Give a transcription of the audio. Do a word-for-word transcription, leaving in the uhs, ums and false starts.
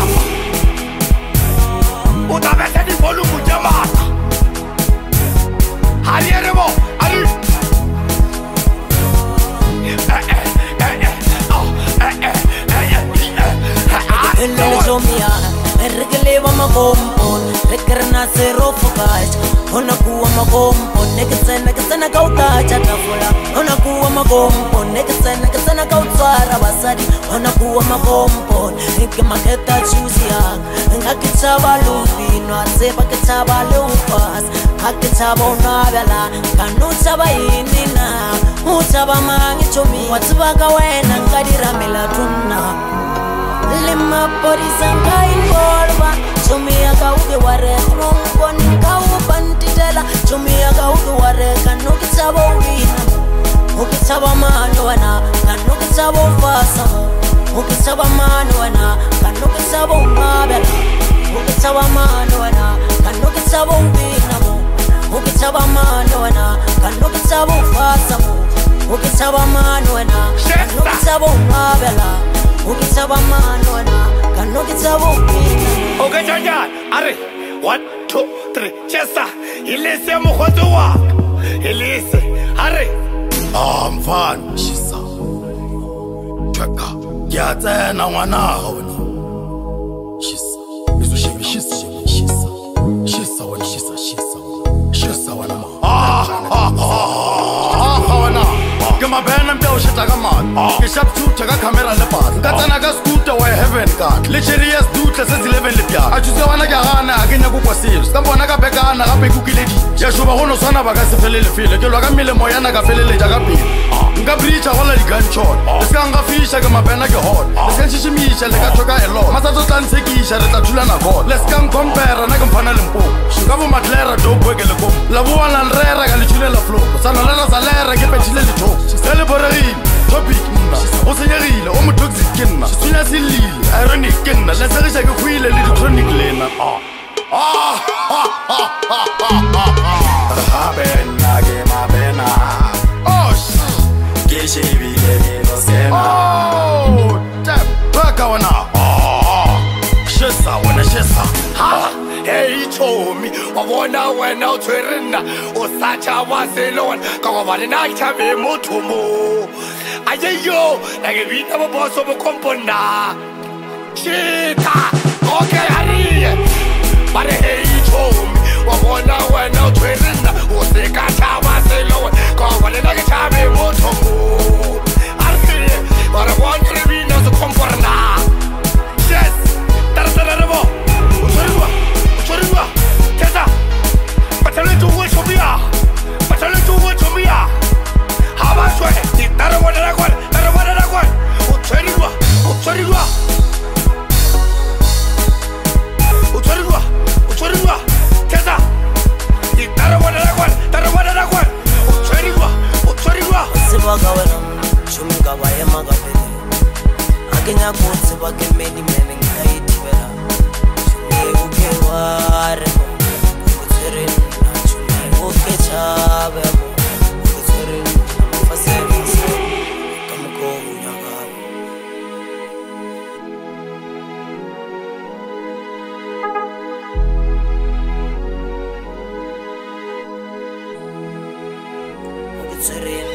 Japa o ta bese di volume jamata Halieremo ali Hello Jomia, ergele wa magompon, rekerna zero focus. Ona kuwa magompon, nekesena kesena kauta chatafola. Ona kuwa magompon, nekesena kesena kautsara basadi. Ona kuwa magompon, nke maketa chuzia. Ngakitaba lupino, aseba kitaba lupas. Akitaba unabela, kanutaba inina. Utaba mangi chomi, watubaga wena nkadira melatuna. Lima porizanga involva Chumia kauke ware Nungo nikau pantitela Chumia kauke ware Kanukitabo wina Ukitaba manu wana Kanukitabo fasa Ukitaba manu wana Kanukitabo mabela Ukitaba manu wana Kanukitabo wina Ukitaba manu wana Kanukitabo fasa Ukitaba manu wana Kanukitabo mabela Ukitaba manwana, kanokitaba upina. Okay, Janja, are one, two, three, chesa. Ilise mukhoto wak. Ilise, are. Ah, mfana, shisa. Cheka. Yate na wana honi. Shisa. Isu shimi shisa, shisa. Shisa wani shisa, shisa. Shisa wana ma. Ah, ah, ah, ah, wana. Kama bena mbya ushita kama. Kishap chuta ka kamera lepas. Katana ka scooter wa heaven card. Lecherias dutle says eleven lepya. Achuze wana ka gana akenya ku kwa sales. Kambona ka bekana ka bekukiledi. Ya shuba hono sana ba ka se felele fele. Ke lwa ka mile moya na ka felele ja ka pele. Nka breacha hola di gunshot. Leska nga fisha ka mabena ke hot. Leska shishimisha le ka thoka a lot. Matsato tlansekisha re tla thula na god. Leska compare na ka mphana lempo. Ka bo matlera dobo ke le kom. La bo wana rera ka le tshile la flow. Sana la salera ke petile le top. Sele boregi. Topic nna o senyegile o mo toxic ke nna senya selile ironic ke nna le segisha ke khuile le di chronic lena ah ha bena ke mabena oh ke shebile ke no sena oh tap baka wana ah shesa wana shesa ha hey chomi wabona wena utwerena usacha waselon ka go bana na chabe mothomo ayeyo like vita bo boso bo kompona chita okay hari bare hey chomi wabona wena utwerena useka chawa selo ka bana na chabe mothomo ari bara wona vina so kompona yes tartarabo utwerwa utwerwa kesa patale tu wo chomia patale tu wo chomia haba shwe tara wona la kwal tara wona la kwal utwerwa utwerwa utwerwa utwerwa kesa tara wona la kwal tara wona la kwal utwerwa utwerwa Sibaga wena chumga baye magabele Akenya kutse bake meni meni ngaitibera Chumi uke ware Kutere na chumi uke chabe Kutere na mfasevise Kamuko unyaga Kutere